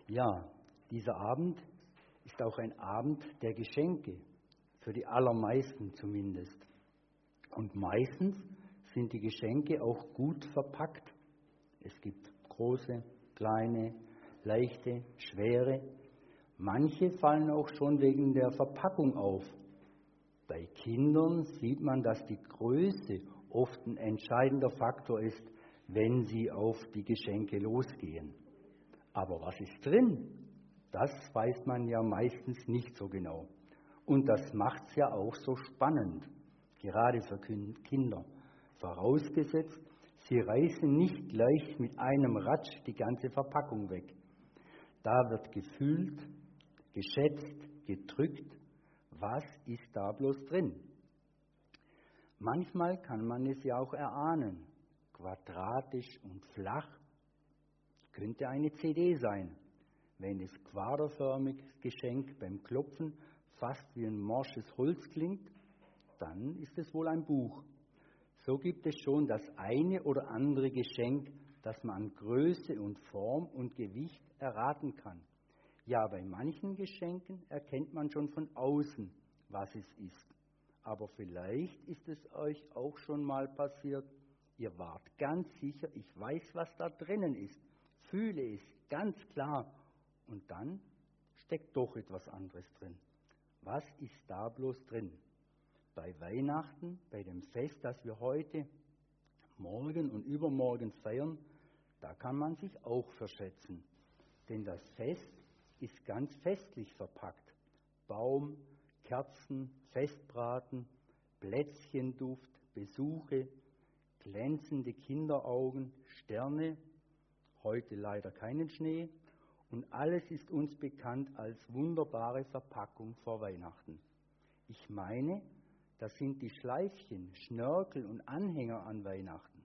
Ja, dieser Abend ist auch ein Abend der Geschenke, für die allermeisten zumindest. Und meistens sind die Geschenke auch gut verpackt. Es gibt große, kleine, leichte, schwere. Manche fallen auch schon wegen der Verpackung auf. Bei Kindern sieht man, dass die Größe oft ein entscheidender Faktor ist, wenn sie auf die Geschenke losgehen. Aber was ist drin? Das weiß man ja meistens nicht so genau. Und das macht es ja auch so spannend, gerade für Kinder. Vorausgesetzt, sie reißen nicht gleich mit einem Ratsch die ganze Verpackung weg. Da wird gefühlt, geschätzt, gedrückt, was ist da bloß drin? Manchmal kann man es ja auch erahnen, quadratisch und flach. Könnte eine CD sein, wenn es quaderförmiges Geschenk beim Klopfen fast wie ein morsches Holz klingt, dann ist es wohl ein Buch. So gibt es schon das eine oder andere Geschenk, das man an Größe und Form und Gewicht erraten kann. Ja, bei manchen Geschenken erkennt man schon von außen, was es ist. Aber vielleicht ist es euch auch schon mal passiert, ihr wart ganz sicher, ich weiß, was da drinnen ist, fühle es ganz klar und dann steckt doch etwas anderes drin. Was ist da bloß drin? Bei Weihnachten, bei dem Fest, das wir heute, morgen und übermorgen feiern, da kann man sich auch verschätzen. Denn das Fest ist ganz festlich verpackt. Baum, Kerzen, Festbraten, Plätzchenduft, Besuche, glänzende Kinderaugen, Sterne, heute leider keinen Schnee, und alles ist uns bekannt als wunderbare Verpackung vor Weihnachten. Ich meine, das sind die Schleifchen, Schnörkel und Anhänger an Weihnachten.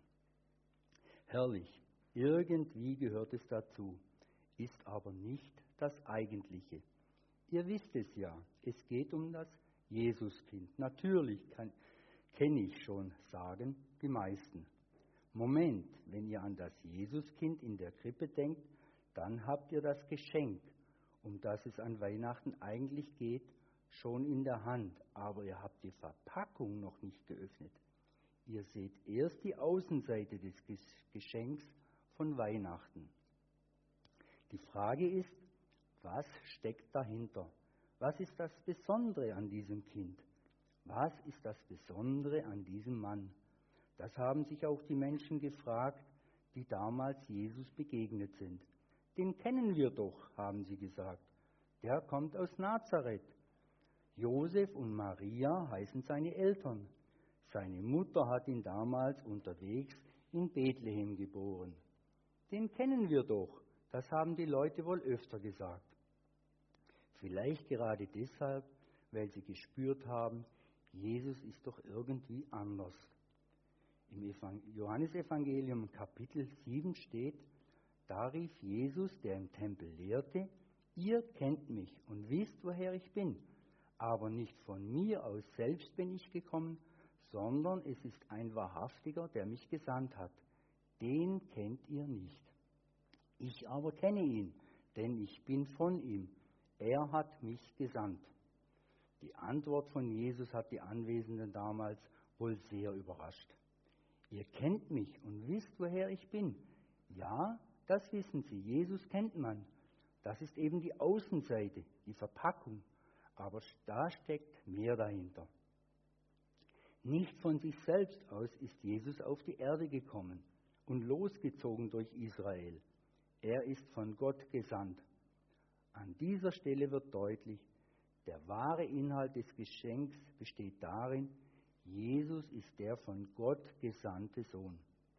Herrlich, irgendwie gehört es dazu, ist aber nicht das Eigentliche. Ihr wisst es ja, es geht um das Jesuskind. Natürlich kenne ich schon, sagen die meisten. Moment, wenn ihr an das Jesuskind in der Krippe denkt, dann habt ihr das Geschenk, um das es an Weihnachten eigentlich geht, schon in der Hand. Aber ihr habt die Verpackung noch nicht geöffnet. Ihr seht erst die Außenseite des Geschenks von Weihnachten. Die Frage ist, was steckt dahinter? Was ist das Besondere an diesem Kind? Was ist das Besondere an diesem Mann? Das haben sich auch die Menschen gefragt, die damals Jesus begegnet sind. Den kennen wir doch, haben sie gesagt. Der kommt aus Nazareth. Josef und Maria heißen seine Eltern. Seine Mutter hat ihn damals unterwegs in Bethlehem geboren. Den kennen wir doch, das haben die Leute wohl öfter gesagt. Vielleicht gerade deshalb, weil sie gespürt haben, Jesus ist doch irgendwie anders. Im Johannesevangelium Kapitel 7 steht, da rief Jesus, der im Tempel lehrte, ihr kennt mich und wisst, woher ich bin. Aber nicht von mir aus selbst bin ich gekommen, sondern es ist ein Wahrhaftiger, der mich gesandt hat. Den kennt ihr nicht. Ich aber kenne ihn, denn ich bin von ihm. Er hat mich gesandt. Die Antwort von Jesus hat die Anwesenden damals wohl sehr überrascht. Ihr kennt mich und wisst, woher ich bin. Ja, das wissen Sie. Jesus kennt man. Das ist eben die Außenseite, die Verpackung. Aber da steckt mehr dahinter. Nicht von sich selbst aus ist Jesus auf die Erde gekommen und losgezogen durch Israel. Er ist von Gott gesandt. An dieser Stelle wird deutlich, der wahre Inhalt des Geschenks besteht darin, Jesus ist der von Gott gesandte Sohn.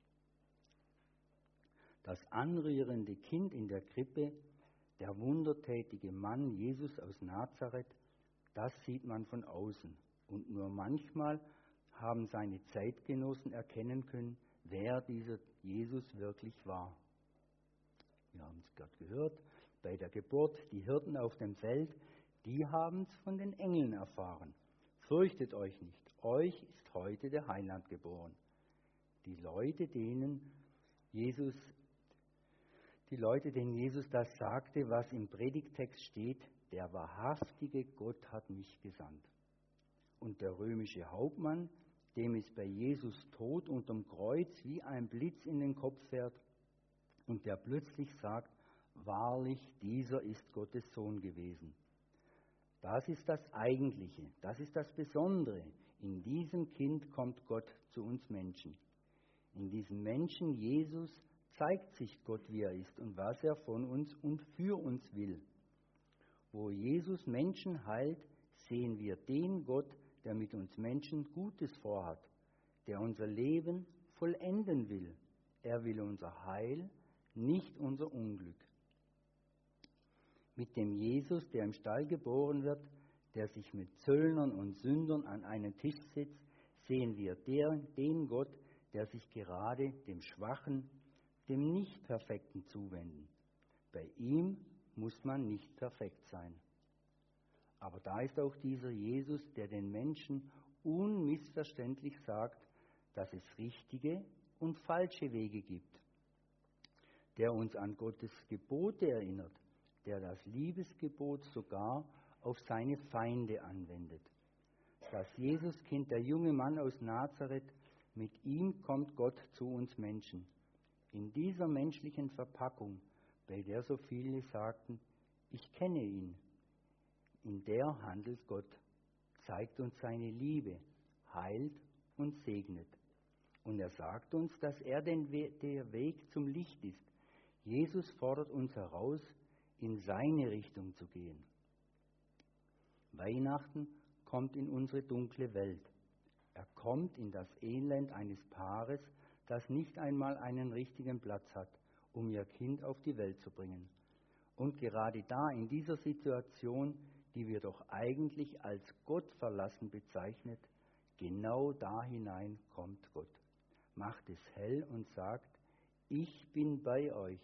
Das anrührende Kind in der Krippe, der wundertätige Mann Jesus aus Nazareth, das sieht man von außen. Und nur manchmal haben seine Zeitgenossen erkennen können, wer dieser Jesus wirklich war. Wir haben es gerade gehört, bei der Geburt, die Hirten auf dem Feld, die haben es von den Engeln erfahren. Fürchtet euch nicht, euch ist heute der Heiland geboren. Die Leute, denen Jesus die Leute, denen Jesus das sagte, was im Predigttext steht: Der wahrhaftige Gott hat mich gesandt. Und der römische Hauptmann, dem es bei Jesus Tod unterm Kreuz wie ein Blitz in den Kopf fährt und der plötzlich sagt: Wahrlich, dieser ist Gottes Sohn gewesen. Das ist das Eigentliche, das ist das Besondere. In diesem Kind kommt Gott zu uns Menschen. In diesem Menschen Jesus zeigt sich Gott, wie er ist und was er von uns und für uns will. Wo Jesus Menschen heilt, sehen wir den Gott, der mit uns Menschen Gutes vorhat, der unser Leben vollenden will. Er will unser Heil, nicht unser Unglück. Mit dem Jesus, der im Stall geboren wird, der sich mit Zöllnern und Sündern an einen Tisch setzt, sehen wir den Gott, der sich gerade dem Schwachen, dem Nicht-Perfekten zuwenden. Bei ihm muss man nicht perfekt sein. Aber da ist auch dieser Jesus, der den Menschen unmissverständlich sagt, dass es richtige und falsche Wege gibt, der uns an Gottes Gebote erinnert, der das Liebesgebot sogar auf seine Feinde anwendet. Das Jesuskind, der junge Mann aus Nazareth, mit ihm kommt Gott zu uns Menschen. In dieser menschlichen Verpackung, bei der so viele sagten: Ich kenne ihn, in der handelt Gott, zeigt uns seine Liebe, heilt und segnet. Und er sagt uns, dass er der Weg zum Licht ist. Jesus fordert uns heraus, in seine Richtung zu gehen. Weihnachten kommt in unsere dunkle Welt. Er kommt in das Elend eines Paares, das nicht einmal einen richtigen Platz hat, um ihr Kind auf die Welt zu bringen. Und gerade da, in dieser Situation, die wir doch eigentlich als Gott verlassen bezeichnet, genau da hinein kommt Gott, macht es hell und sagt: Ich bin bei euch.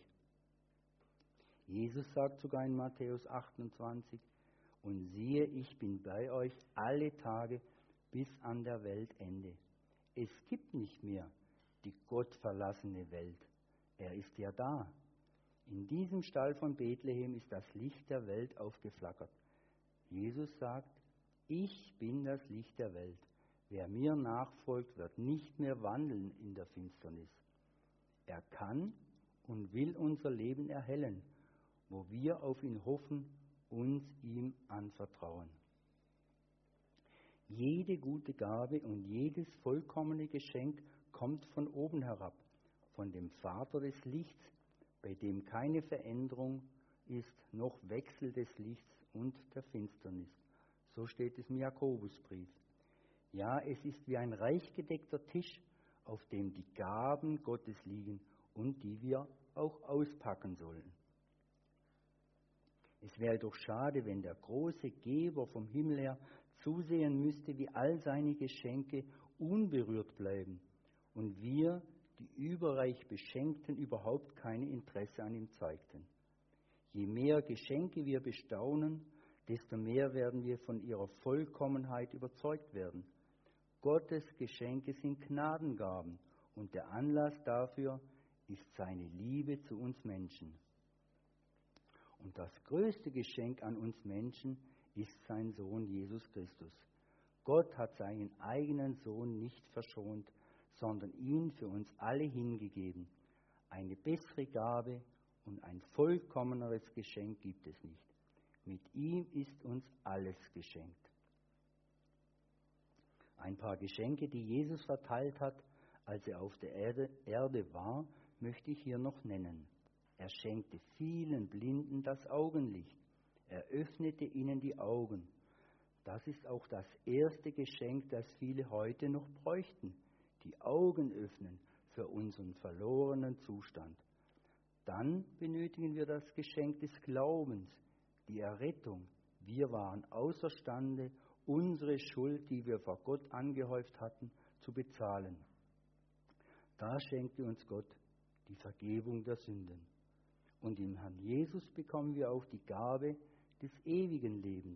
Jesus sagt sogar in Matthäus 28: Und siehe, ich bin bei euch alle Tage bis an der Weltende. Es gibt nicht mehr die gottverlassene Welt. Er ist ja da. In diesem Stall von Bethlehem ist das Licht der Welt aufgeflackert. Jesus sagt: Ich bin das Licht der Welt. Wer mir nachfolgt, wird nicht mehr wandeln in der Finsternis. Er kann und will unser Leben erhellen, wo wir auf ihn hoffen, uns ihm anvertrauen. Jede gute Gabe und jedes vollkommene Geschenk kommt von oben herab, von dem Vater des Lichts, bei dem keine Veränderung ist, noch Wechsel des Lichts und der Finsternis. So steht es im Jakobusbrief. Ja, es ist wie ein reich gedeckter Tisch, auf dem die Gaben Gottes liegen und die wir auch auspacken sollen. Es wäre doch schade, wenn der große Geber vom Himmel her zusehen müsste, wie all seine Geschenke unberührt bleiben und wir, die überreich Beschenkten, überhaupt kein Interesse an ihm zeigten. Je mehr Geschenke wir bestaunen, desto mehr werden wir von ihrer Vollkommenheit überzeugt werden. Gottes Geschenke sind Gnadengaben und der Anlass dafür ist seine Liebe zu uns Menschen. Und das größte Geschenk an uns Menschen ist sein Sohn Jesus Christus. Gott hat seinen eigenen Sohn nicht verschont, sondern ihn für uns alle hingegeben. Eine bessere Gabe und ein vollkommeneres Geschenk gibt es nicht. Mit ihm ist uns alles geschenkt. Ein paar Geschenke, die Jesus verteilt hat, als er auf der Erde war, möchte ich hier noch nennen. Er schenkte vielen Blinden das Augenlicht. Er öffnete ihnen die Augen. Das ist auch das erste Geschenk, das viele heute noch bräuchten. Die Augen öffnen für unseren verlorenen Zustand. Dann benötigen wir das Geschenk des Glaubens, die Errettung. Wir waren außerstande, unsere Schuld, die wir vor Gott angehäuft hatten, zu bezahlen. Da schenkte uns Gott die Vergebung der Sünden. Und im Herrn Jesus bekommen wir auch die Gabe des ewigen Lebens.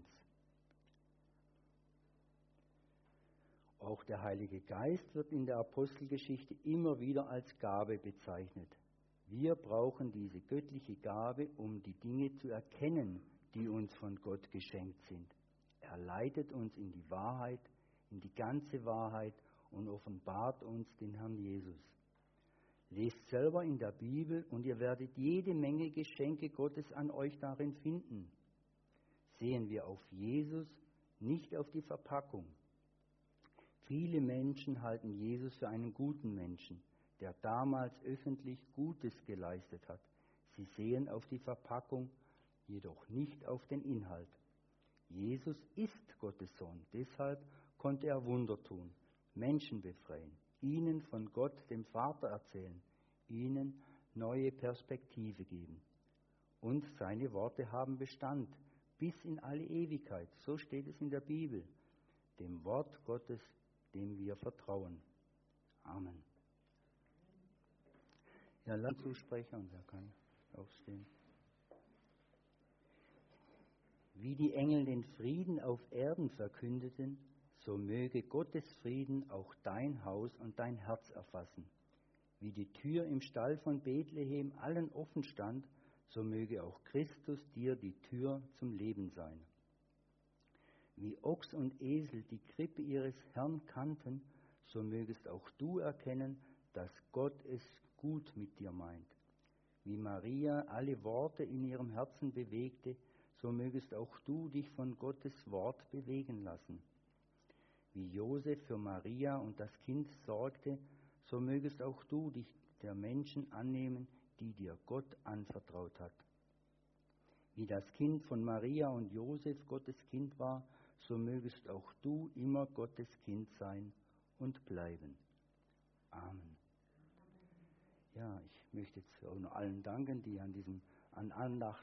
Auch der Heilige Geist wird in der Apostelgeschichte immer wieder als Gabe bezeichnet. Wir brauchen diese göttliche Gabe, um die Dinge zu erkennen, die uns von Gott geschenkt sind. Er leitet uns in die Wahrheit, in die ganze Wahrheit und offenbart uns den Herrn Jesus. Lest selber in der Bibel und ihr werdet jede Menge Geschenke Gottes an euch darin finden. Sehen wir auf Jesus, nicht auf die Verpackung. Viele Menschen halten Jesus für einen guten Menschen, der damals öffentlich Gutes geleistet hat. Sie sehen auf die Verpackung, jedoch nicht auf den Inhalt. Jesus ist Gottes Sohn, deshalb konnte er Wunder tun, Menschen befreien, ihnen von Gott, dem Vater, erzählen, ihnen neue Perspektive geben. Und seine Worte haben Bestand bis in alle Ewigkeit. So steht es in der Bibel, dem Wort Gottes, dem wir vertrauen. Amen. Ja, lass zusprechen und er kann aufstehen. Wie die Engel den Frieden auf Erden verkündeten, so möge Gottes Frieden auch dein Haus und dein Herz erfassen. Wie die Tür im Stall von Bethlehem allen offen stand, so möge auch Christus dir die Tür zum Leben sein. Wie Ochs und Esel die Krippe ihres Herrn kannten, so mögest auch du erkennen, dass Gott es gut mit dir meint. Wie Maria alle Worte in ihrem Herzen bewegte, so mögest auch du dich von Gottes Wort bewegen lassen. Wie Josef für Maria und das Kind sorgte, so mögest auch du dich der Menschen annehmen, die dir Gott anvertraut hat. Wie das Kind von Maria und Josef Gottes Kind war, so mögest auch du immer Gottes Kind sein und bleiben. Amen. Ja, ich möchte jetzt auch noch allen danken, die an Andacht